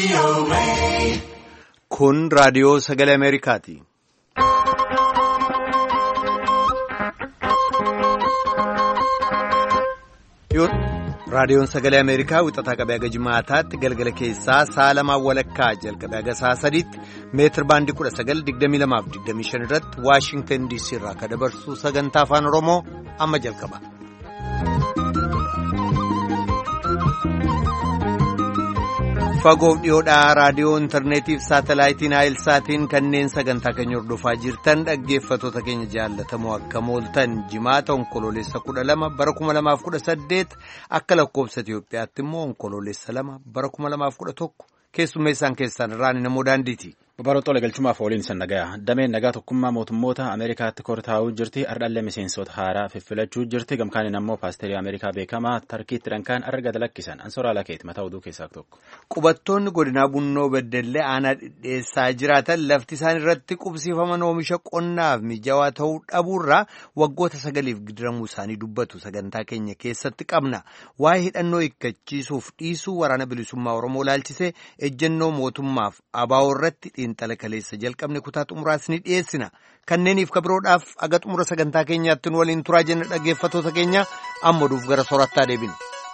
Kun raadiyoo sagalee Ameerikaati. Raadiyoon sagalee Ameerikaa wixataa qabee haga jimaataatti galgala keessaa sa'a lamaan walakkaa jalqabee haga sa'a sadiitti meetir baandii 1922-25 irratti Waashingtan DC irraa akka dabarsu sagantaa afaan Oromoo amma jalqaba. Fagoof dhiyoodhaa raadiyoo intarneetiif saatalaayitiin Aayilsaatiin kanneen sagantaa keenya hordofaa jirtan dhaggeeffattoota keenya jaallatamoo akka mooltan jimaata onkoloolessa 12 bara 2018 akka lakkoobsa Itiyoophiyaatti immoo onkoloolessa 2 bara 2011 keessummeessaan keessan irraan namoo daandiiti. Babarootoo galchumaaf ooliin san nagaya dameen nagaa tokkummaa mootummoota Ameerikaatti kortaa'uu jirti ardhallee miseensota haaraa fiffilachuu jirti gamkaaniin ammoo paasterii Ameerikaa beekamaa tarkiitti dhankaan argata lakkisan ansoraa lakeeti mataa oduu keessaa tokko. Qubattoonni godinaa Bunnoo Beddellee aanaa dhidheessaa jiraatan lafti isaan irratti qubsiifaman oomisha qonnaaf mijawaa ta'uu dhabuurraa waggoota 9 gidiramuu isaanii dubbatu sagantaa keenya keessatti qabna. Waa'ee hidhannoo hiikkachiisuuf dhiisuu waraana bilisummaa Oromoo laalchisee ejjennoo mootummaaf ABO irratti xiinxala kaleessa jalqabne kutaa xumuraas ni dhiyeessina. Kanneeniif kabiroodhaaf aga xumura sagantaa keenyaatti nu waliin turaa jenna dhaggeeffattoota keenya amma duuf gara soorattaa deebinu.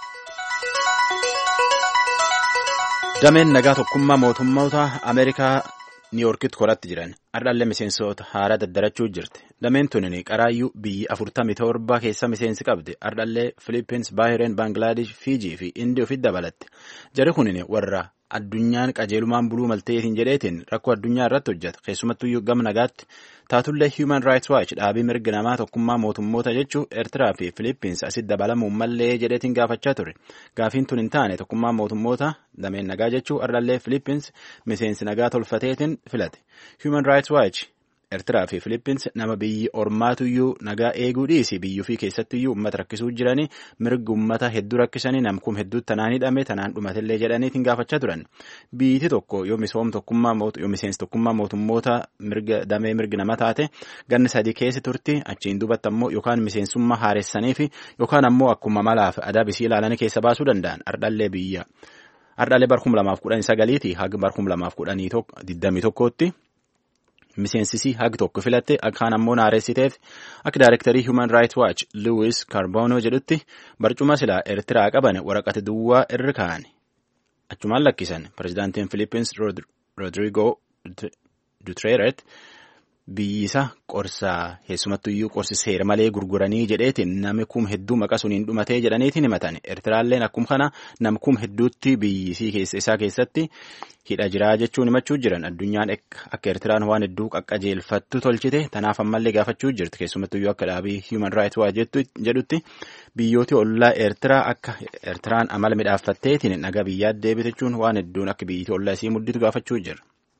Dameen nagaa tokkummaa mootummoota Ameerikaa Niiyorkitti koratti jiran ardhallee miseensota haaraa daddarachuu jirti. Dameen tunin qaraayyuu biyyi 47 keessa miseensi qabdi. Ardhallee Filippins, Baahireen, Baangilaadesh, Fiijii fi Indii ofitti dabalatte. Jari kunin warra addunyaan qajeelumaan buluu malteetiin jedheetiin rakkoo addunyaa irratti hojjeta. Keessumattuyyuu gama nagaatti taatullee Human Rights Watch dhaabii mirga namaa tokkummaa mootummoota jechuun Eertiraa fi Filippins asitti dabalamuun mallee jedheetiin gaafachaa ture. Gaafiin tun hin taane tokkummaa mootummoota dameen nagaa jechuun ardhallee Filippins miseensi nagaa tolfateetiin filate. Human Rights Watch Eertiraa fi Filippins nama biyyi ormaatuyyuu nagaa eeguu dhiisi biyyuu fi keessattuyyuu uummata rakkisuu jiranii mirga uummata hedduu rakkisanii namkum hedduutti tanaan hidhame tanaan dhumatellee jedhaniitiin gaafachaa turan. Biyyi tokko yoo miseensi tokkummaa mootummoota damee mirga nama taate ganna 3 keessa turti achiin duubatti ammoo yookaan miseensummaa haaressanii fi yookaan ammoo akkuma malaaf adaab isii ilaalanii keessa baasuu danda'an ardhallee bar 2019 haga bar 2021tti. Miseensisii hagi tokko filatte akkaan ammoo naaressiteef akka daayirektarii Human Rights Watch Lewis Carbonneau jedhutti barcuma silaa Eertiraa qaban waraqata duwwaa irra kaa'an. Achumaan lakkisan pirezidaantiin Filippins Rodrigo Duterte biyyisa qorsaa keessumattuyyuu qorsi seera malee gurguranii jedheetiin nami kum hedduu maqaa suniin dhumatee jedhaniitiin himatan. Eertiraalleen akkuma kana nam kum hedduutti biyyisii isaa keessatti hidha jiraa jechuun himachuu jiran addunyaan akka Eertiraan waan hedduu qaqqajeelfattu tolchite tanaaf ammallee gaafachuu jirti keessumattuyyuu akka dhaabii Human Rights Watch jedhutti biyyooti ollaa Eertiraa akka Eertiraan amala midhaaffatteetiin nagaa biyyaa deebitechuun waan hedduun akka biyyiti ollaa isii mudditu gaafachuu jira.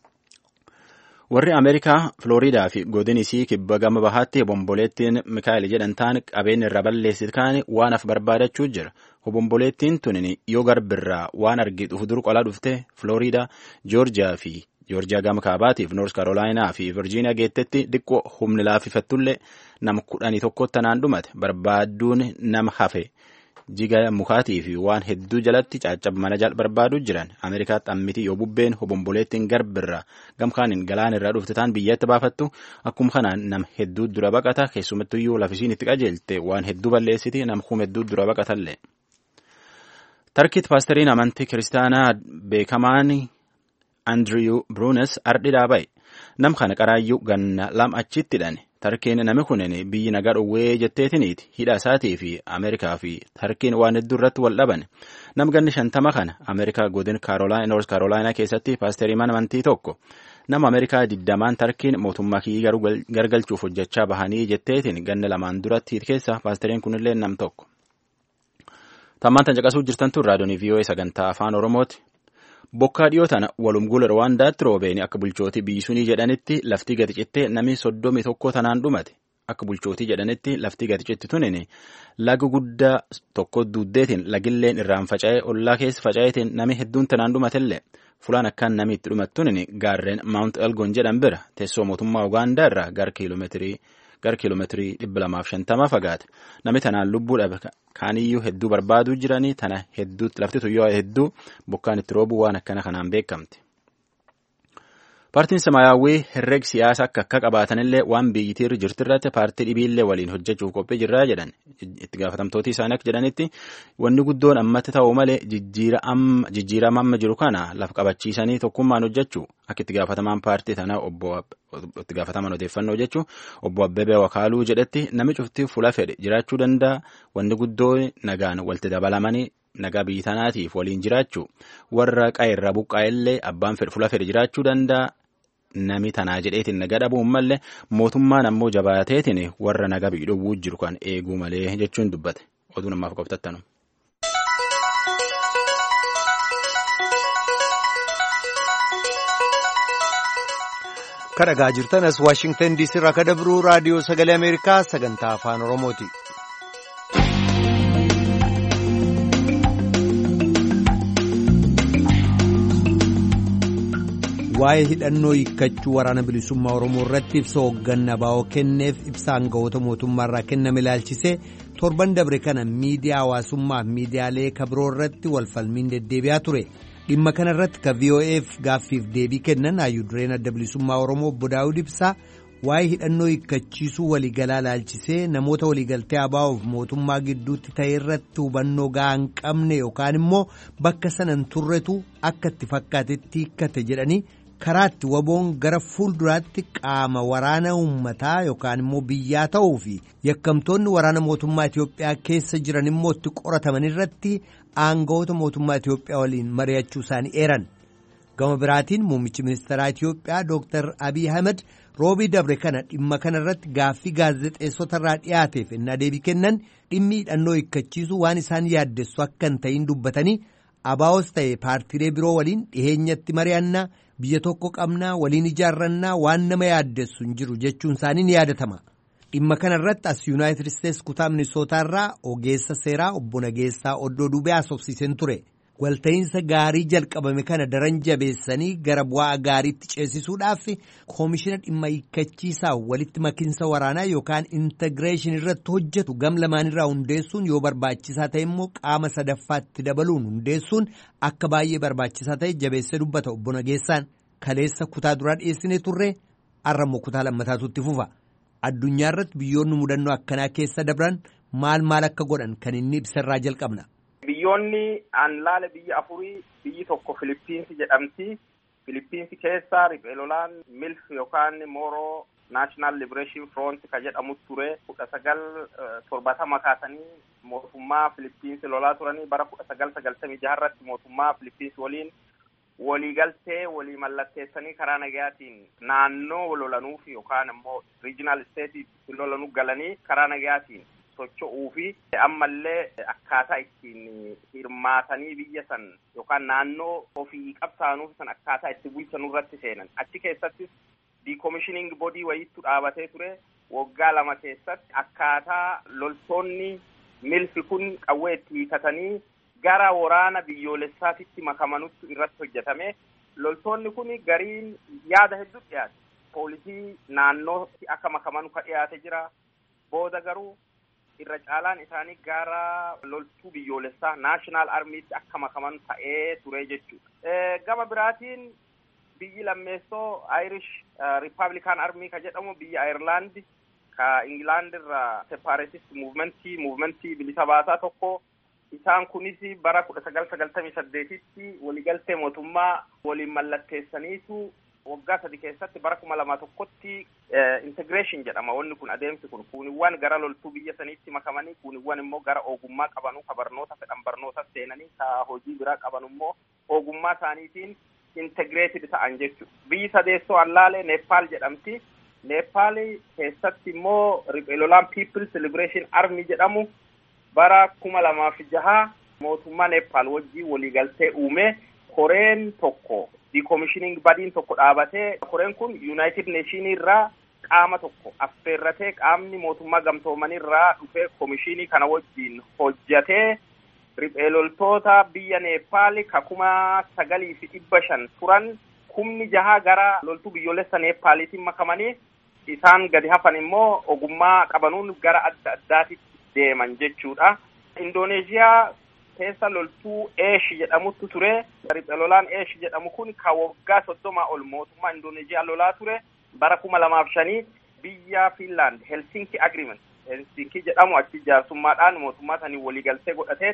Warri Ameerikaa Floriidaa fi godin isii kibba gama bahaatti obomboleettiin Mikaayil jedhantaan qabeenya irra balleessit kaane waan af barbaadachuu jira. Obomboleettiin tunin yoo garbirraa waan argituuf dur qolaa dhufte Floriidaa, Joorjiyaa gama kaabaatiif Noors Karoolaayinaa fi Virjiiniyaa geettetti diqqoo humni laaffifattullee nama 11 tanaan dhumate barbaadduun nama hafe. Jiga mukaatii fi waan hedduu jalatti caccab mana barbaaduu jiran Ameerikaatti ammiti yoo bubbeen obomboleettiin garbirraa gamkaaniin galaan irraa dhuftetaan biyyatti baafattu akkuma kanaan nam hedduu dura baqata keessumattuyyuu lafisiin itti qajeelte waan hedduu balleessiti nam hedduu dura baqatallee. Tarkiitti paasteriin amantii kiristaanaa beekamaan Andrew Brunes ardhidhaa ba'e nam kana qaraayyuu ganna lama achitti hidhane. Tarkiin nami kunin biyyi nagaa dhowwee jetteetiniiti hidha isaatii fi Ameerikaa fi Tarkiin waan hedduu irratti wal dhaban nam ganni 50 kana Ameerikaa godin Noors Karoolaayinaa keessatti paasterii mana amantii tokko nama Ameerikaa 20 Tarkiin mootummaa kiyyi gargalchuuf hojjechaa bahanii jetteetiin ganna lamaan duratti keessa paasteriin kunillee nam tokko. Tammaan tan caqasuu jirtantu raadiyoonii VOA sagantaa afaan Oromooti. Bokkaa dhiyoo tana walumgula Rwaandaatti roobeen akka bulchootii biyyisunii jedhanitti lafti gadi cittee namni 31 tanaan dhumate. Akka bulchootii jedhanitti lafti gadi citti tunin laga guddaa tokko duuddeetiin lagilleen irraan faca'ee ollaa keessa faca'eetiin namni hedduun tanaan dhumatellee fulaan akkaan namni itti dhumattunin gaarreen Mount Elgon jedhan bira teessoo mootummaa Ugaandaa irraa gara gara kiiloomeetirii 250 fagaate. Namni tanaan lubbuu dhabe kaaniyyuu hedduu barbaaduu jiranii tana hedduutti lafti tuyyoo hedduu bokkaan itti roobuu waan akkana kanaan beekamti. Paartiin Samaayyaawwii herreg siyaasa akka qabaatanillee waan biyyittiirra jirtirratti paartii dhibiillee waliin hojjechuuf qophii jirraa jedhan. Itti gaafatamtooti isaanii akka jedhanitti wanni guddoon ammatti ta'u malee jijjiirama amma jiru kana lafa qabachiisanii tokkummaan hojjechuu akka itti gaafatamaan paartii tanaa itti gaafataman odeeffannoo jechuu obbo Abbebee Wakaaluu jedhetti namni cuftii fuula fedhe jiraachuu danda'a. Wanni guddoon nagaan walitti dabalamanii nagaa biyyi tanaatiif waliin jiraachuu warra qaayirraa buqqaa'ellee abbaan fedhe fuula fedhe jiraachuu danda'a. Nami tanaa jedheetiin nagaa dhabuun malee mootummaan ammoo jabaateetiin warra nagaa biyyi dhowwuu jiru kan eeguu malee jechuun dubbate. Oduu namaaf qophattanu. Kan dhagaa jirtan as Waashingtan DC irraa kan dabru raadiyoo sagalee Ameerikaa sagantaa afaan Oromooti. Waa'ee hidhannoo hiikkachuu waraana bilisummaa Oromoo irratti ibsa hoogganaa baa'oo kenneef ibsa aangawoota mootummaa irraa kenname ilaalchisee torban dabre kana miidiyaa hawaasummaa fi miidiyaalee kabiroo irratti walfalmiin deddeebi'aa ture. Dhimma kana irratti ka VOA'f gaaffiif deebii kennan hayyuu dureen adda bilisummaa Oromoo obbo Daawud Ibsaa waa'ee hidhannoo hiikkachiisuu waliigalaa ilaalchisee namoota waliigaltee ABO'f mootummaa gidduutti ta'e irratti hubannoo gahaa hin qabne yookaan immoo bakka sanan turretu akka itti fakkaatetti hiikkate jedhanii karaatti waboon gara fuulduraatti qaama waraana uummataa yookaan immoo biyyaa ta'uu fi yakkamtoonni waraana mootummaa Itiyoophiyaa keessa jiran immoo itti qorataman irratti aangawoota mootummaa Itiyoophiyaa waliin mari'achuu isaanii eeran. Gama biraatiin muummichi ministeeraa Itiyoophiyaa Dr. Abiy Ahmed roobii dabre kana dhimma kana irratti gaaffii gaazexeessota irraa dhiyaateef ennaa deebii kennan dhimmi hidhannoo hiikkachiisuu waan isaan yaaddessu akka hin ta'in dubbatanii ABO'os ta'e paartiilee biroo waliin dhiheenyatti mari'annaa biyya tokko qabnaa waliin ijaarrannaa waan nama yaaddessu hin jiru jechuun isaanii ni yaadatama. Dhimma kana irratti as Yuunaayitid Isteets kutaa Minisootaa irraa ogeessa seeraa obbo Nageessaa Oddoo Dubee haasofsiiseen ture. Walta'iinsa gaarii jalqabame kana daran jabeessanii gara bu'aa gaariitti ceesisuudhaaf koomishina dhimma hiikkachiisaa walitti makinsa waraanaa yookaan intigireeshinii irratti hojjetu gam lamaanirraa hundeessuun yoo barbaachisaa ta'e immoo qaama sadaffaatti dabaluun hundeessuun akka baay'ee barbaachisaa ta'e jabeessee dubbata obbo Nageessaan. Kaleessa kutaa duraa dhiyeessinee turre har'ammoo kutaa lammataatu itti fufa. Addunyaa irratti biyyoonni mudannoo akkanaa keessa dabran maal akka godhan kan inni ibsarraa jalqabna. Biyyoonni aanlaale biyya afurii biyyi tokko Filiippiinsi jedhamti. Filiippiinsi keessa riphee lolaan MILF yookaan Moro National Liberation Front ka jedhamu ture 1970 kaasanii mootummaa Filiippiinsi lolaa turanii bara 1996 irratti mootummaa Filiippiinsi waliin waliigaltee walii mallatteessanii karaa nagayaatiin naannoo lolanuuf yookaan immoo regional state lolanuu galanii karaa nagayaatiin socho'uu fi ammallee akkaataa ittiin hirmaatanii biyya san yookaan naannoo ofii qabsaanuuf san akkaataa itti bulchanuu irratti seenan. Achi keessattis decommissioning body wayiitu dhaabatee ture. Waggaa 2 keessatti akkaataa loltoonni milfi kun qawwee itti hiikatanii gara waraana biyyoolessaatitti makamanutti irratti hojjetame. Loltoonni kun gariin yaada hedduu dhiyaate. Poolisii naannootti akka makamanu ka dhiyaate jira. Booda garuu irra caalaan isaanii gara loltuu biyyoolessaa National Armytti akka makaman ta'ee ture jechuudha. Gama biraatiin biyyi lammeessoo Irish Republican Army ka jedhamu biyya Ireland ka England irraa separatist movementii bilisa baasaa tokko. Isaan kunis bara 1998tti waliigaltee mootummaa waliin mallatteessaniitu waggaa 3 keessatti bara 2001tti integration jedhama. Wanni kun adeemsi kun kuuniwwan gara loltuu biyya saniitti makamanii kuuniwwan immoo gara ogummaa qabanuu ka barnoota fedhan barnoota seenanii ka hojii biraa qaban immoo ogummaa isaaniitiin integrated ta'an jechuudha. Biyyi sadeessoo allaalee Nepal jedhamti. Nepal keessatti immoo riphee lolaan People's Liberation Army jedhamu bara 2006 mootummaa Nepal wajjin waliigaltee uume. Koreen tokko decommissioning badiin tokko dhaabatee koreen kun United Nation irraa qaama tokko affeerratee qaamni mootummaa gamtoomanii irraa dhufee komishinii kana wajjin hojjatee riphee loltoota biyya Nepal ka 9,500 turan 6,000 gara loltuu biyyoolessa Nepaliitiin makamanii isaan gadi hafan immoo ogummaa qabanuun gara adda addaatti deeman jechuudha. Indooneeziyaa keessa loltuu Eesh jedhamutu ture. Riphee lolaan Eesh jedhamu kun ka waggaa 30 ol mootummaa Indooneeziyaa lolaa ture. Bara 2005 biyya Finland Helsinki Agreement Helsinki jedhamu achi jaarsummaadhaan mootummaa sanii waliigaltee godhatee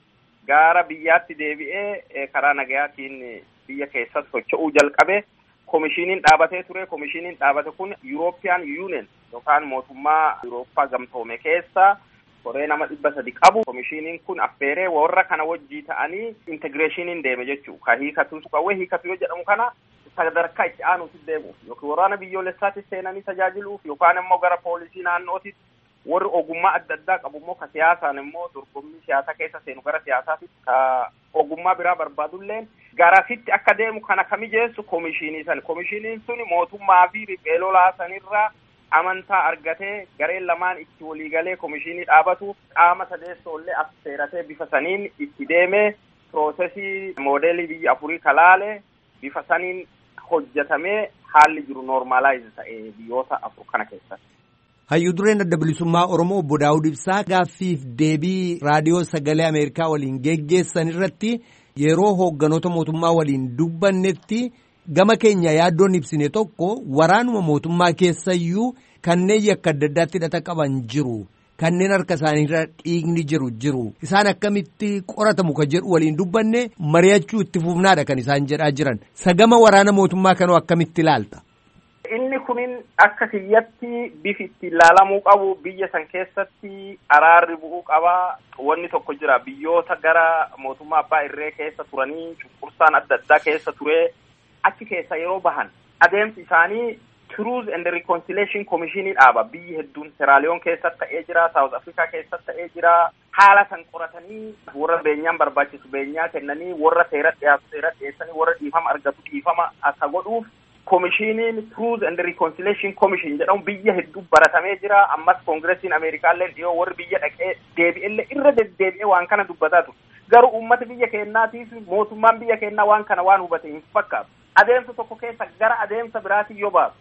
gara biyyaatti deebi'ee karaa nagayaatiin biyya keessatti socho'uu jalqabe. Komishiniin dhaabatee ture. Komishiniin dhaabate kun European Union yookaan mootummaa Eurooppaa gamtoome keessa koree nama 300 qabu. Komishiniin kun affeeree warra kana wajjii ta'anii integraationiin deeme jechuudha. Ka hiikatu qawwee hiikatu yoo jedhamu kana sadarkaa itti aanuutti deemuuf yookiin waraana biyyoolessaatti seenanii tajaajiluuf yookaan immoo gara poolisii naannootti warri ogummaa adda addaa qabu immoo ka siyaasaan immoo dorgommii siyaasaa keessa seenu gara siyaasaatti ka ogummaa biraa barbaadulleen garasitti akka deemu kana kamijeessu komishinii san. Komishiniin sun mootummaa fi riphee lolaa sanirraa amantaa argatee gareen lamaan itti waliigalee komishinii dhaabatu qaama sadeessoollee affeeratee bifa saniin itti deemee piroosesii moodeelii biyya afurii kalaale bifa saniin hojjetamee haalli jiru noormaalaayiz ta'ee biyyoota afur kana keessatti. Hayyuu dureen adda bilisummaa Oromoo obbo Daawud Ibsaa gaaffiif deebii raadiyoo sagalee Ameerikaa waliin geggeessan irratti yeroo hoogganoota mootummaa waliin dubbannetti gama keenya yaaddoon ibsine tokko waraanuma mootummaa keessayyuu kanneen yakka adda addaatti hidhata qaban jiru. Kanneen harka isaaniirra dhiigni jiru isaan akkamitti qoratamu ka jedhu waliin dubbanne mari'achuu itti fufnaadha kan isaan jedhaa jiran. Sagama waraana mootummaa kanoo akkamitti ilaalta? Inni kunin akka kiyyatti bifi itti ilaalamuu qabu biyya san keessatti araarri bu'uu qaba. Wanni tokko jira biyyoota gara mootummaa abbaa irree keessa turanii cunqursaan adda addaa keessa ture achi keessa yeroo bahan adeemsi isaanii Truth and Reconciliation Commission dhaaba. Biyyi hedduun Seraaliyoon keessatti ta'ee jira, South Africa keessatti ta'ee jira. Haala san qoratanii warra beenyaan barbaachisu beenyaa kennanii warra seera dhiyeessanii warra dhiifama argatu dhiifama akka godhuuf komishiniin Truth and Reconciliation Commission jedhamu biyya hedduu baratamee jira. Ammas Koongiresiin Ameerikaallee dhiyoo warri biyya dhaqee deebi'ellee irra deddeebi'ee waan kana dubbataa ture. Garuu uummata biyya keenyaatiif mootummaan biyya keenyaa waan kana waan hubate hin fakkaatu. Adeemsa tokko keessa gara adeemsa biraatiin yoo baasu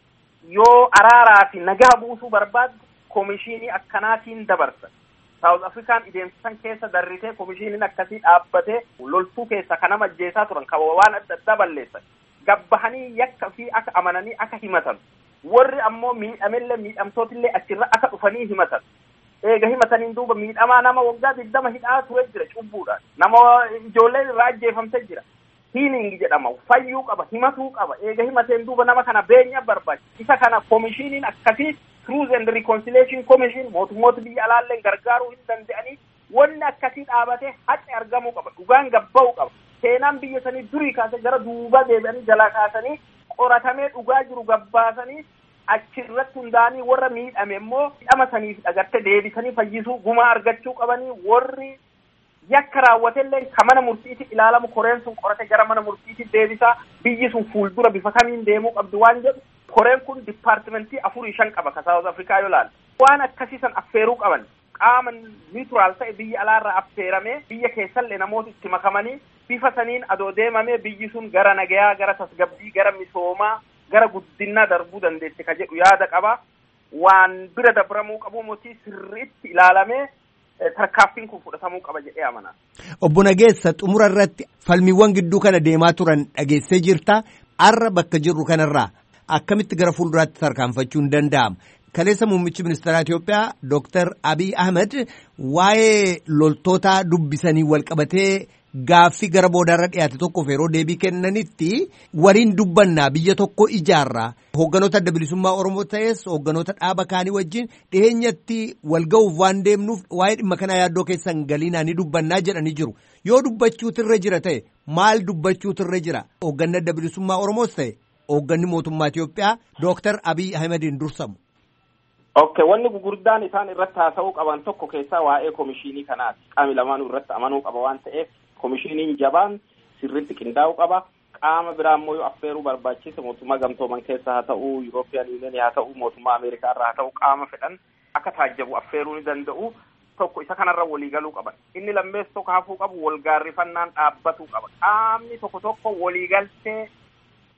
yoo araaraa fi nagaa buusuu barbaadu komishinii akkanaatiin dabarsa. South Afrikaan adeemsisan keessa darritee komishiniin akkasii dhaabbatee loltuu keessa kana ajjeesaa turan kan waan adda addaa balleessan. Gabbahanii yakka fi akka amananii akka himatan. Warri ammoo miidhamellee miidhamtootillee achirra akka dhufanii himatan. Eega himataniin duuba miidhamaa nama waggaa 20 hidhaa ture jira cubbuudhaan. Nama ijoolleen irraa ajjeefamtee jira. Healing jedhama fayyuu qaba himatuu qaba eega himateen duuba nama kana beenya barbaachisa. Isa kana komishiniin akkasii Truth and Reconciliation Commission mootummoota biyya alaalleen gargaaruu hin danda'anii wanni akkasii dhaabatee haqa argamuu qaba dhugaan gabba'uu qaba. Seenaan biyya sanii durii kaasee gara duuba deebi'anii jalaa kaasanii qoratamee dhugaa jiru gabbaasanii achirratti hundaanii warra miidhame immoo miidhama saniif dhagartee deebisanii fayyisuu gumaa argachuu qabanii warri yakka raawwatellee ka mana murtiitti ilaalamu koreen sun qorate gara mana murtiitti deebisaa biyyi sun fuuldura bifa kamiin deemuu qabdi waan jedhu koreen kun dipaartimentii 4-5 qaba ka South Afrikaa yoo ilaalle waan akkasiisan affeeruu qaban qaama niuturaal ta'e biyya alaarraa affeeramee biyya keessallee namoota itti makamanii bifa saniin adoo deemamee biyyi sun gara nagayaa gara tasgabbii gara misoomaa gara guddinaa darbuu dandeesse ka jedhu yaada qaba. Waan bira dabramuu qabu mootii sirriitti ilaalamee tarkaaffiin kun fudhatamuu qaba jedhee amana. Obbo Nageessa xumura irratti falmiiwwan gidduu kana deemaa turan dhageessee jirta. Arra bakka jirru kanarraa akkamitti gara fuulduraatti tarkaanfachuun danda'ama? Kaleessa muummichi ministeeraa Itoophiyaa Dr. Abiy Ahmed waa'ee loltoota dubbisanii walqabatee gaaffii gara boodarra dhiyaate tokkoof yeroo deebii kennanitti waliin dubbannaa biyya tokko ijaarraa hoogganoota adda bilisummaa Oromoo ta'es hoogganoota dhaaba kaanii wajjin dhiheenyatti walga'uuf waan deemnuuf waa'ee dhimma kanaa yaaddoo keessan galiinaa ni dubbannaa jedhanii jiru. Yoo dubbachuutirra jira ta'e maal dubbachuutirra jira? Hoogganni adda bilisummaa Oromoos ta'e hoogganni mootummaa Itoophiyaa Dr. Abiy Ahmediin dursamu. Okay, wanni gurguddaan isaan irratti haasa'uu qaban tokko keessaa waa'ee komishinii kanaati. Qaami lamaanuu irratti amanuu qaba waan ta'eef komishiniin jabaan sirriitti qindaa'uu qaba. Qaama biraa immoo yoo affeeruu barbaachise mootummaa gamtooman keessa haa ta'u, European Union haa ta'u, mootummaa Ameerikaa irraa haa ta'u qaama fedhan akka taajjabu affeeruu ni danda'u. Tokko isa kanarra waliigaluu qaban. Inni lammeessu tokko hafuu qabu walgaarrifannaan dhaabbatuu qaba. Qaamni tokko waliigaltee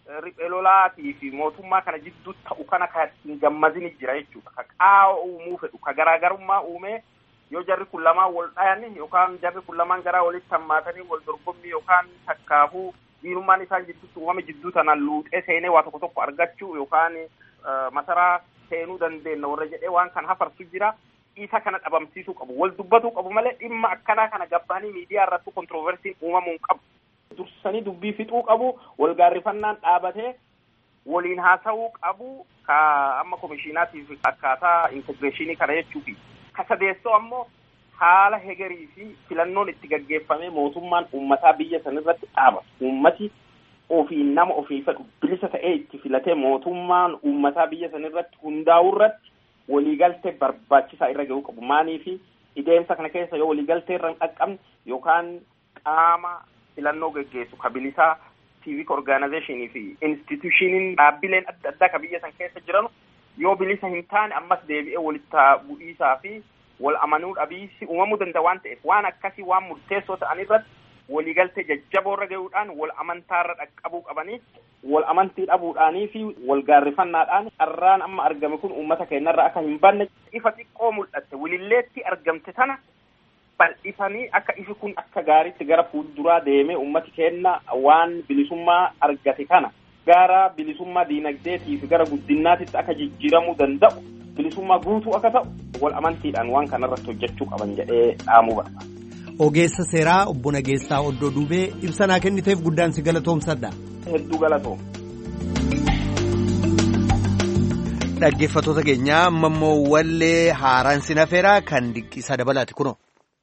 riphee lolaatii fi mootummaa kana jidduu ta'u kana kan hin gammadin jira jechuudha. Ka qaawa uumuu fedhu, ka garaagarummaa uumee yoo jarri kun lamaan wal dhayan yookaan jarri kun lamaan garaa walitti hammaatanii wal dorgommii yookaan takkaafuu diinummaan isaan jidduutti uumame jidduu tanaan luuxee seenee waa tokko tokko argachuu yookaan masaraa seenuu dandeenya warra jedhee waan kana hafarsu jira. Isa kana dhabamsiisuu qabu, wal dubbatuu qabu malee dhimma akkanaa kana gabbahanii miidiyaa irratti kontroversiin uumamuu qabu. Dursanii dubbii fixuu qabu, wal gaarrifannaan dhaabatee waliin haasa'uu qabu. Ka amma komishiinaatiif akkaataa integreeshinii kana jechuufi. Ka sadeessoo ammoo haala hegerii fi filannoon itti gaggeeffamee mootummaan uummataa biyya sanirratti dhaabatu. Uummati ofii nama ofii fedhu bilisa ta'ee itti filatee mootummaan uummataa biyya sanirratti hundaa'uu irratti waliigaltee barbaachisaa irra gahuu qabu. Maaliifi ideemsa kana keessa yoo waliigaltee irra hin dhaqqabne yookaan qaama filannoo gaggeessu ka bilisaa civic organizationii fi institutioniin dhaabbileen adda addaa ka biyya san keessa jiran yoo bilisa hin taane ammas deebi'ee walitti bu'iisaa fi wal amanuu dhabiisi uumamuu danda'a waan ta'eef waan akkasii waan murteessoo ta'an irratti waliigaltee jajjaboo irra gahuudhaan wal amantaarra dhaqqabuu qabanii wal amantii dhabuudhaanii fi wal gaarrifannaadhaan carraan amma argame kun uummata keenyarra akka hin banne ifa xiqqoo mul'atte wililleetti argamte tana bal'isanii akka ifi kun akka gaariitti gara fuulduraa deemee uummati keenya waan bilisummaa argate kana gara bilisummaa diinagdeetii fi gara guddinaatitti akka jijjiiramuu danda'u bilisummaa guutuu akka ta'u wal amantiidhaan waan kanarratti hojjechuu qaban jedhee dhaamuu barbaada. Ogeessa seeraa obbo Nageessaa Oddoo Duubee ibsa naa kenniteef guddaan si galatoomsadha. Hedduu galatoom. Dhaggeeffattoota keenyaa amma immoo wallee haaraan sinafeeraa kan Dinqiisaa Dabalaati kunoo.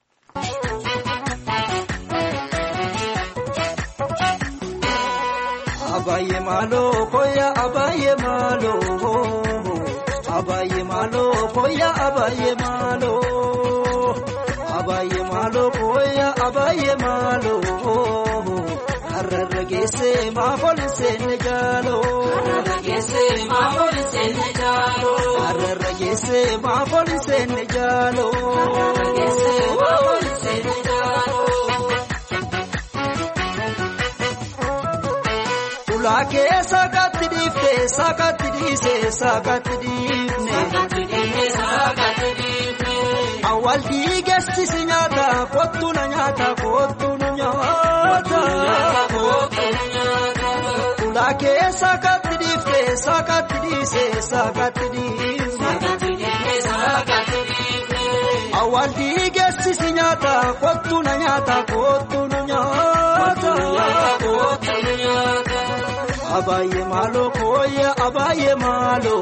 Abaye malo koya abaye malo, abaye malo koya abaye malo, abaye malo koya abaye malo. Arragese ma polise ne jalo, arragese ma polise ne jalo, arragese ma polise ne jalo, arragese ma polise ne jalo. Ulake sakati difte sakati dise sakati difne, sakati difne sakati difne. Awal digesti sinyata kotu na nyata kotu na nyata. Ulake sakati difte sakati dise sakati difne, sakati difne sakati difne. Awal digesti sinyata kotu na nyata kotu na nyata. Abaye malo koya abaye malo,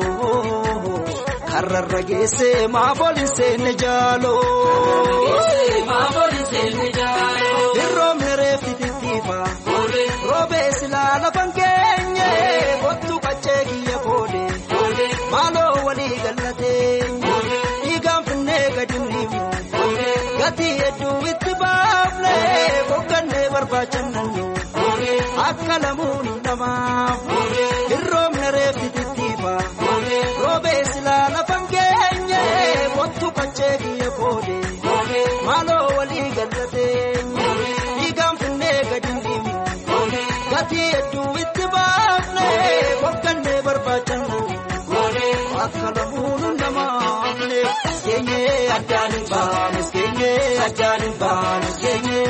karragese ma polise ne jalo, karragese ma polise ne jalo. Dirro mere fititifa, robe silala pangenye, kotu kachegi ya kode, malo wali galate, igam finne gadimlimu, gati edu itibafle, bokane barbachananyo. Akalamun nama, irrom nerefitifa, robe silala pangenye, kotu kachegi ya kode, malo wali galate, igam finne gadimlimu, gati edu itibafne, bokane barbachananyo. Akalamun nama, miskenye adani ba, miskenye adani ba, miskenye.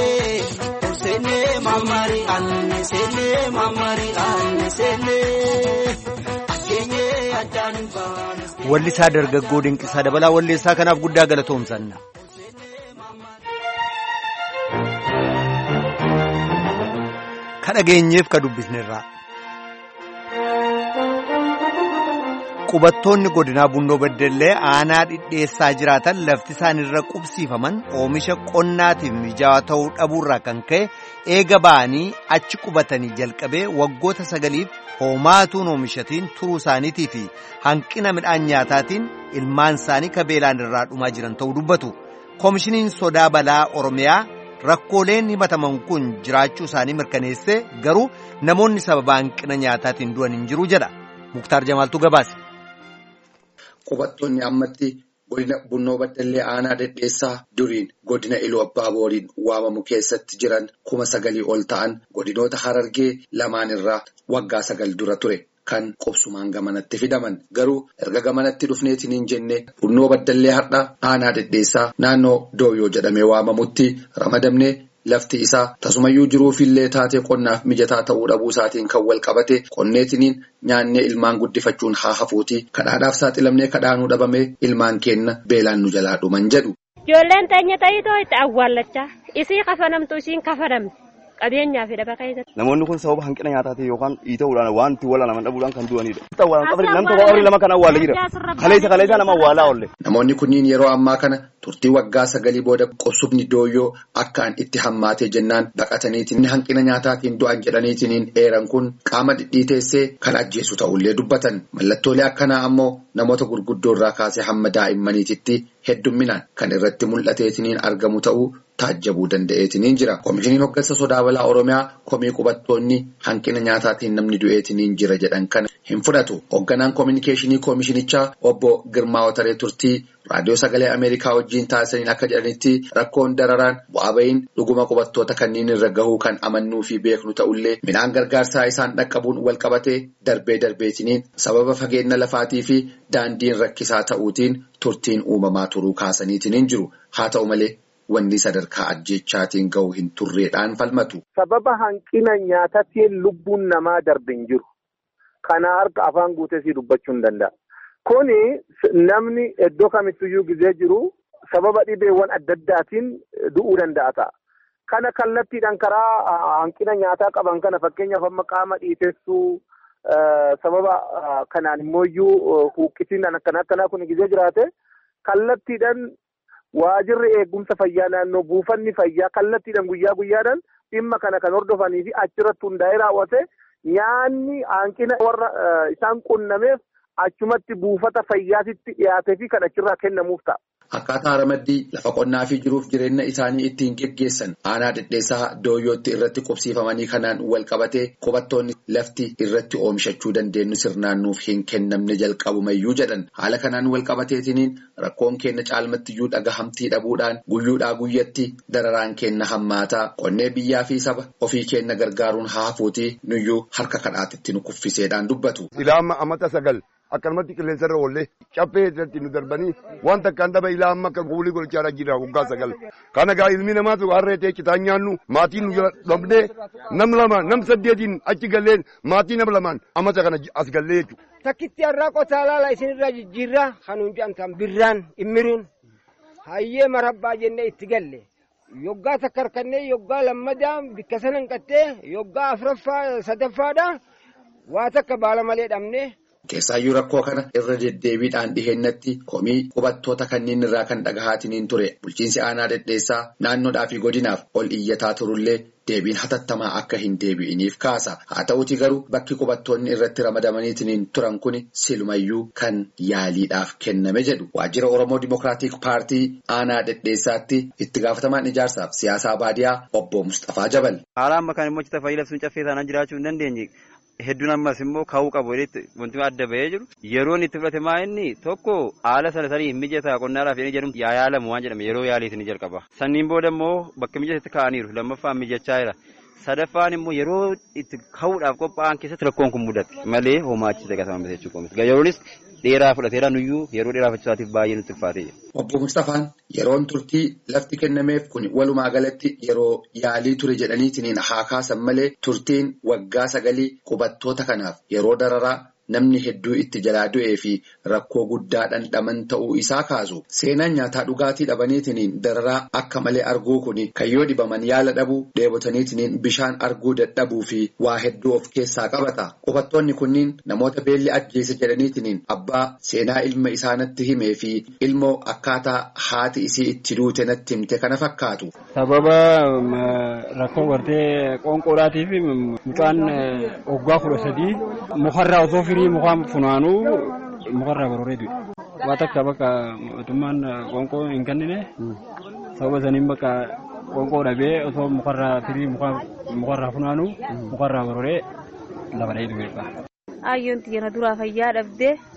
Mamari anne sene mamari anne sene akenye adan ban wallisaa dargaggoo Dinqiisaa Dabalaa walleessaa kanaaf guddaa galatoomsanna. Ka dhageenyeef ka dubbisnerraa qubattoonni godinaa Bunnoo Beddellee aanaa dhidheessaa jiraatan lafti isaan irra qubsiifaman oomisha qonnaatiif mijaawaa ta'uu dhabuurraa kan ka'e eega ba'anii achi qubatanii jalqabee waggoota 9 hoomaatuun oomishatiin turuu isaaniitii fi hanqina midhaan nyaataatiin ilmaan isaanii ka beelaan irraa dhumaa jiran ta'uu dubbatu. Koomishiniin sodaa balaa Oromiyaa rakkooleen himataman kun jiraachuu isaanii mirkaneessee garuu namoonni sababa hanqina nyaataatiin du'an hin jiru jedha. Muktaar Jamaaltu gabaase. Qubattoonni ammatti godina Bunnoo Baddallee aanaa Deddeessaa duriin godina Iluu Abbaa Booriin waamamu keessatti jiran 9,000 ol ta'an godinoota Harargee lamaan irraa waggaa 9 dura ture kan qubsumaan gamanatti fidaman. Garuu erga gamanatti dhufneetiin hin jenne Bunnoo Baddallee har'a aanaa Deddeessaa naannoo Dooyoo jedhamee waamamutti ramadamne. Lafti isaa tasumayyuu jiruufillee taatee qonnaaf mijataa ta'uu dhabuu isaatiin kan wal qabate qonneetiniin nyaannee ilmaan guddifachuun haa hafuuti kadhaadhaaf saaxilamnee kadhaanuu dhabamee ilmaan keenna beelaan nu jalaa dhuman jedhu. Ijoolleen teenya ta'itoo itti awwaallachaa isii kafanamtu isiin kafanamte qabeenyaa fi dhaba keessatti. Namoonni kun sababa hanqina nyaataatiin yookaan dhiita'uudhaan wanti walaanaman dhabuudhaan kan du'anidha. Namni tokko horii lama kan awwaalee jira. Kaleessa nama awwaalaa oolle. Namoonni kunniin yeroo ammaa kana turtii waggaa 9 booda qubsubni Dooyyoo akkaan itti hammaatee jennaan baqataniitiin hanqina nyaataatiin du'an jedhaniitiin eeran kun qaama dhidhiiteessee kan ajjeesu ta'ullee dubbatan. Mallattoolee akkanaa ammoo namoota gurguddoo irraa kaasee hamma daa'immaniititti heddumminaan kan irratti mul'ateetiin argamu ta'uu taajjabuu danda'eetiin jira. Koomishiniin hoggansa sodaa balaa Oromiyaa komii qubattoonni hanqina nyaataatiin namni du'eetiin jira jedhan kana hin fudhatu. Hogganaan koominikeeshinii koomishinichaa obbo Girmaa Otaree turtii raadiyoo sagalee Ameerikaa wajjin taasisaniin akka jedhanitti rakkoon dararaan bu'aa ba'iin dhuguma qubattoota kanneen irra gahuu kan amannuu fi beeknu ta'ullee midhaan gargaarsaa isaan dhaqqabuun wal qabatee darbeetiniin sababa fageenya lafaatii fi daandiin rakkisaa ta'uutiin turtiin uumamaa turuu kaasaniitiin jiru. Haa ta'u malee wanni sadarkaa ajjeechaatiin gahu hin turreedhaan falmatu. Sababa hanqina nyaataatiin lubbuun namaa darbe hin jiru. Kana harka afaan guutee si dubbachuu hin danda'a. Kuni namni iddoo kamittiyyuu gizee jiru sababa dhibeewwan adda addaatiin du'uu danda'a ta'a. Kana kallattiidhaan karaa hanqina nyaataa qaban kana fakkeenyaaf amma qaama dhiitessuu sababa kanaan immoo huuqqisiin akkanaa kun gizee jiraate kallattiidhaan waajirri eegumsa fayyaa naannoo buufanni fayyaa kallattiidhaan guyyaa guyyaadhaan dhimma kana kan hordofanii fi achirratti hundaa'ee raawwate nyaanni hanqina warra isaan qunnameef achumatti buufata fayyaatitti dhiyaatee fi kan achirraa kennamuuf ta'a. Akkaataa ramaddii lafa qonnaa fi jiruuf jireenya isaanii ittiin geggeessan aanaa Deddeessaa Dooyyootti irratti qubsiifamanii kanaan wal qabatee qubattoonni lafti irratti oomishachuu dandeenyu sirnaannuuf hin kennamne jalqabumayyuu jedhan. Haala kanaan wal qabateetiniin rakkoon keenya caalmattiyyuu dhagahamtii dhabuudhaan guyyuudhaa guyyatti dararaan keenya hammaataa qonnee biyyaa fi saba ofii keenya gargaaruun haafuutii nuyyuu harka kadhaatitti nu kuffiseedhaan dubbatu. Ilaama amata 9. Akkanumatti qilleensa irra oollee caffee irratti nu darbanii wanta akkaan daba ilaa amma akka guulii golchaa jira waggaa 9. Kana gaa ilmi namaatu harreetee citaan nyaannu maatiin nu dhabnee nam 8 achi galleen maatii nam 2 amata kana as gallee jechuudha. Takkitti har'aa qotaa laala isinirraa jijjiirraa kanuun jedhamtaan birraan immiriin hayyee marabbaa jennee itti galle. Yoggaa takka harkannee yoggaa lammadaa bikka sana hanqattee yoggaa 4ffaa waa takka baala malee dhabnee. Keessaayyuu rakkoo kana irra deddeebiidhaan dhiheenyatti komii qubattoota kanneen irraa kan dhagahaatiniin ture bulchiinsi aanaa Deddeessaa naannoodhaa fi godinaaf ol iyyataa turullee deebiin hatattamaa akka hin deebi'iniif kaasa. Haa ta'uuti garuu bakki qubattoonni irratti ramadamaniitiin turan kun silumayyuu kan yaaliidhaaf kenname jedhu. Waajjira Oromoo Dimokiraatik Paartii aanaa Deddeessaatti itti gaafatamaan ijaarsaaf siyaasaa baadiyaa obbo Mustafaa Jabal. Haala amma kan immoo cita fayyilaf sun caffee taanaan jiraachuu hin dandeenye. Hedduun ammas immoo kaa'uu qabu wanti adda bahee jiru yeroon itti fudhate maa inni tokko haala sana sanii hin mijataa qonnaadhaaf jedhanii jedhamu yaalamu waan jedhame yeroo yaaliitiin jalqaba. Sanniin booda immoo bakka mijatetti kaa'aniiru lammaffaan mijachaa jira. Sadaffaan immoo yeroo itti kaa'uudhaaf qophaa'an keessatti rakkoon kun mudate malee homaachise qasama jechuu qoomiti. Yeroonis dheeraa fudhateera nuyyuu yeroo dheerafachuusaatiif baay'ee nutti ulfaatee jira. Obbo Mustafaan yeroon turtii lafti kennameef kun walumaa galatti yeroo yaalii ture jedhaniitiin haa kaasan malee turtiin waggaa 9 qubattoota kanaaf yeroo dararaa namni hedduu itti jalaa du'ee fi rakkoo guddaa dhandhaman ta'uu isaa kaasu. Seenaan nyaataa dhugaatii dhabaniitiin dararaa akka malee arguu kun kan yoo dhibaman yaala dhabuu dheebotaniitiin bishaan arguu dadhabuu fi waa hedduu of keessaa qabata. Qubattoonni kunniin namoota beelli ajjeese jedhaniitiin abbaa seenaa ilma isaanitti himee fi ilmoo akkaataa haati isii itti duute natti himte kana fakkaatu. Sababa rakkoo gartee qoonqoodaatiif mucaan waggaa 13 mukarraa osoo firii mukaan funaanuu mukarraa barooree du'e. Waa takka bakka mootummaan qoonqoo hin kennine sababa saniin bakka qoonqoo dhabee osoo mukarraa firii mukarraa funaanuu mukarraa barooree lafa dhahee du'e. Ayyoon xiyyeena duraa fayyaa dhabdee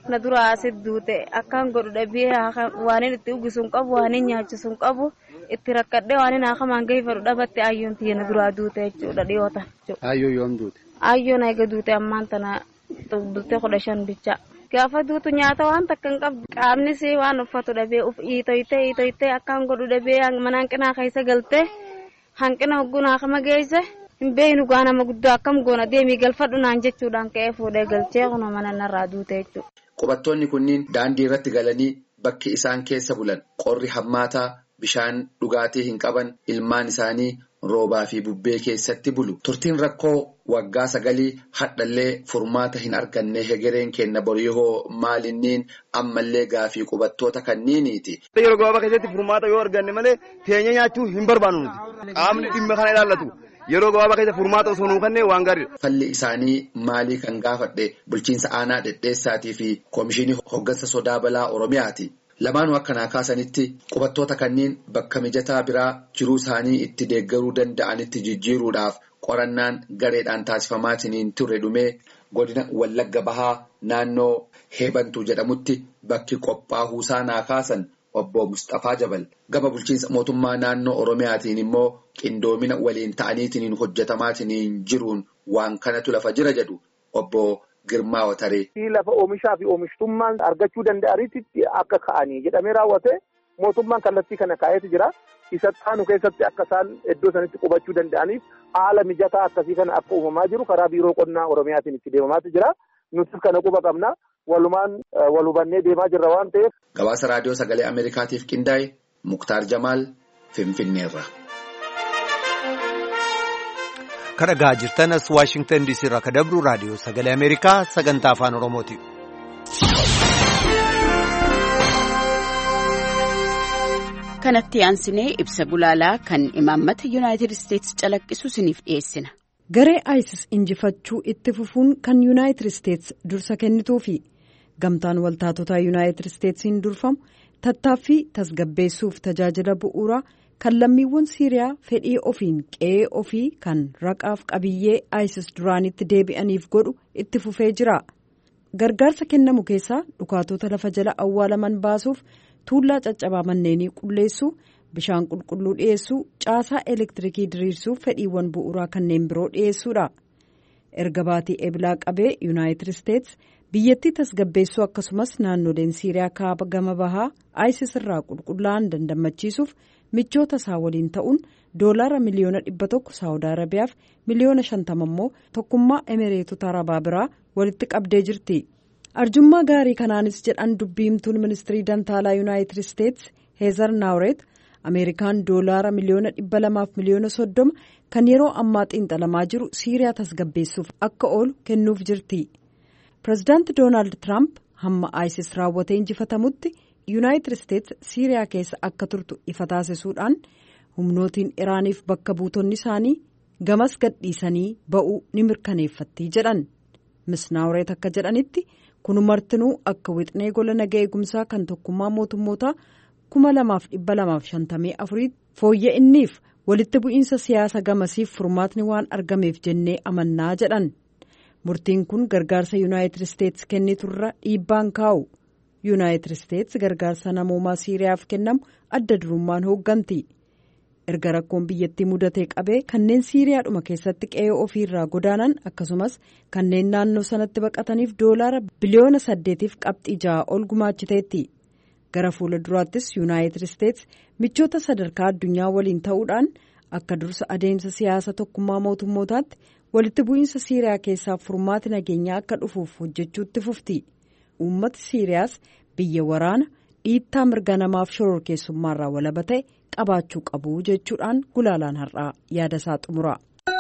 na dura asit duute akkaan godhu dhabee waan itti uggisuun qabu waan nyaachisuun qabu itti rakkadhee waan akamaan geeffadhu dhabatte ayyoon tiyya na dura duute jechuudha dhiyoota. Ayyoo yoom duute? Ayyoon eega duute ammaan tana duute 15 bicha. Gaafa duutu nyaata waan takka hin qabdu qaamnis waan uffatu dhabee uf iitoytee akkaan godhu dhabee mana hanqinaa keessa galtee hanqina hoggunaa kama geesse hin beeknu gaa nama guddoo akkam goona deemii galfadhu naan jechuudhaan ka'ee fuudhee galchee kunoo mana narraa duute jechuudha. Qubattoonni kunniin daandii irratti galanii bakki isaan keessa bulan qorri hammaataa bishaan dhugaatii hin qaban ilmaan isaanii roobaa fi bubbee keessatti bulu. Turtiin rakkoo waggaa 9 hadhallee furmaata hin arganne hegereen kenna boriyoo maalinniin ammallee gaafii qubattoota kanniiniiti. Yeroo gabaabaa keessatti furmaata yoo arganne malee teenya nyaachuu hin barbaannu nuti. Qaamni dhimma kana ilaallatu yeroo gabaabaa keessa furmaata osoo nuu kennee waan gaariidha. Falli isaanii maalii kan gaafadhe bulchiinsa aanaa Dhedheessaatii fi Koomishinii Hoggansa Sodaa Balaa Oromiyaati. Lamaanuu akkanaa kaasanitti qubattoota kanniin bakka mijataa biraa jiruu isaanii itti deeggaruu danda'anitti jijjiiruudhaaf qorannaan gareedhaan taasifamaatiin ture dhumee godina Wallagga Bahaa naannoo Heebantuu jedhamutti bakki qophaa'uu isaa kaasan obbo Mustafaa Jabal gama bulchiinsa mootummaa naannoo Oromiyaatiin immoo qindoomina waliin ta'aniitiin hojjetamaatiin jiruun waan kanatu lafa jira jedhu obbo Girmaa Wataree. Lafa oomishaa fi oomishtummaan argachuu danda'anitti akka ka'anii jedhamee raawwate mootummaan kallattii kana kaa'eetu jira. Isa taanu keessatti akka isaan iddoo sanitti qubachuu danda'aniif haala mijataa akkasii kana akka uumamaa jiru karaa biiroo qonnaa Oromiyaatiin itti deemamaatu jira. Nutis kana quba qabna. Walumaan wal hubannee deemaa jirra waan ta'eef. Gabaasa raadiyoo sagalee Ameerikaatiif qindaa'e Muktaar Jamaal Finfinneerra. Kan dhagaa jirtanas Waashingtan DC irraa kan dabru raadiyoo sagalee Ameerikaa sagantaa afaan Oromooti. Kanatti aansinee ibsa gulaalaa kan imaammata Yuunaayitid Isteetsi calaqqisu isiniif dhiyeessina. Garee ISIS injifachuu itti fufuun kan Yuunaayitid Isteetsi dursa kennituu fi gamtaan waltaatotaa Yuunaayitid Isteetsiin durfamu tattaaffii tasgabbeessuuf tajaajila bu'uuraa kan lammiiwwan Siiriyaa fedhii ofiin qe'ee ofii kan raqaaf qabiyyee ISIS duraanitti deebi'aniif godhu itti fufee jira. Gargaarsa kennamu keessaa dhukaatota lafa jala awwaalaman baasuuf tuullaa caccabaa manneenii qulleessuu, bishaan qulqulluu dhiyeessuu, caasaa elektirikii diriirsuuf fedhiiwwan bu'uuraa kanneen biroo dhiyeessuudha. Erga baatii eebilaa qabee Yuunaayitid Isteetsi biyyattii tasgabbeessuu akkasumas naannoleen Siiriyaa kaaba gama bahaa ISIS irraa qulqullaa'an dandamachiisuuf michoota isaa waliin ta'uun $100 miliyoona Saawud Arabiyaaf miliyoona 50 immoo tokkummaa Emireetota Arabaa biraa walitti qabdee jirti. Arjummaa gaarii kanaanis jedhan dubbiimtuun ministirii dantaalaa Yuunaayitid Isteetsi Heezar Naawret Ameerikaan $200 miliyoona 200 miliyoona 30 kan yeroo ammaa xiinxalamaa jiru Siiriyaa tasgabbeessuuf akka oolu kennuuf jirti. Pireezidaanti Doonaald Tiraamp hamma ISIS raawwatee injifatamutti Yuunaayitid Isteetsi Siiriyaa keessa akka turtu ifa taasisuudhaan humnootiin Iraaniif bakka buutonni isaanii gamas gadhiisanii ba'uu ni mirkaneeffatti jedhan. Miss Naawret akka jedhanitti kun martinuu akka wixnee gola nagaa eegumsaa kan tokkummaa mootummootaa 2254 fooyya'inniif walitti bu'iinsa siyaasa gamasiif furmaatni waan argameef jennee amannaa jedhan. Murtiin kun gargaarsa Yuunaayitid Isteetsi kenniturra dhiibbaan kaa'u. Yuunaayitid Isteetsi gargaarsa namoomaa Siiriyaaf kennamu adda durummaan hoogganti. Erga rakkoon biyyattii mudatee qabee kanneen Siiriyaadhuma keessatti qe'ee ofiirraa godaanan akkasumas kanneen naannoo sanatti baqataniif $8 biliyoona 8.6 ol gumaachiteetti. Gara fuula duraattis Yuunaayitid Isteetsi michoota sadarkaa addunyaa waliin ta'uudhaan akka dursa adeemsa siyaasa tokkummaa mootummootaatti walitti bu'iinsa Siiriyaa keessaa furmaati nageenyaa akka dhufuuf hojjechuutti fufti. Uummati Siiriyaas biyya waraana dhiittaa mirga namaaf shororkeessummaarraa walaba ta'e qabaachuu qabu jechuudhaan gulaalaan har'aa yaada isaa xumura.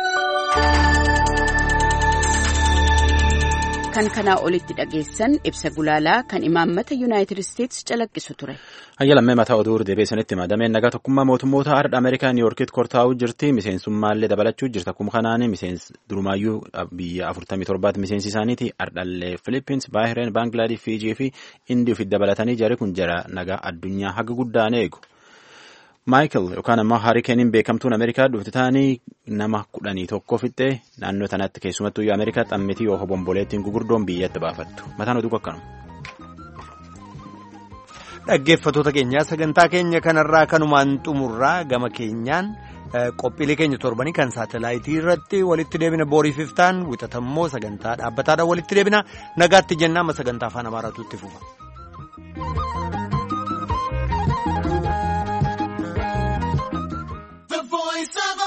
Kan kanaa olitti dhageessan ibsa gulaalaa kan imaammata Yuunaayitid Isteetsi calaqqisu ture. Hayyalammee mataa oduu deebiisanitti madameen nagaa tokkummaa mootummoota ardha Ameerikaa Niiwuorkiitti kortaa'uu jirti. Miseensummaallee dabalachuu jirta. Akkuma kanaan miseensi durumaayyuu biyya 47 miseensi isaaniiti. Ardhallee Filippins, Baahireen, Baangilaadesh, Fiijii fi Indii ofitti dabalatanii jari kun jara nagaa addunyaa haga guddaan eegu. Maayikel yookaan ammoo Haarikeeniin beekamtuun Ameerikaa dhufti taanii nama 11 fixxee naannoo tanatti keessumattuu Ameerikaa xammitii yoo hobomboleettiin gugurdoon biyyatti baafattu. Mataan oduu akkanuma. Dhaggeeffattoota keenya sagantaa keenya kanarraa kanumaan xumurraa gama keenyaan qophiilee keenya torbanii kan saatalaayitii irratti walitti deebina booriif iftaan wixatammoo sagantaa dhaabbataadhaan walitti deebina nagaatti jennaan sagantaa afaan amaaraatu itti fufa.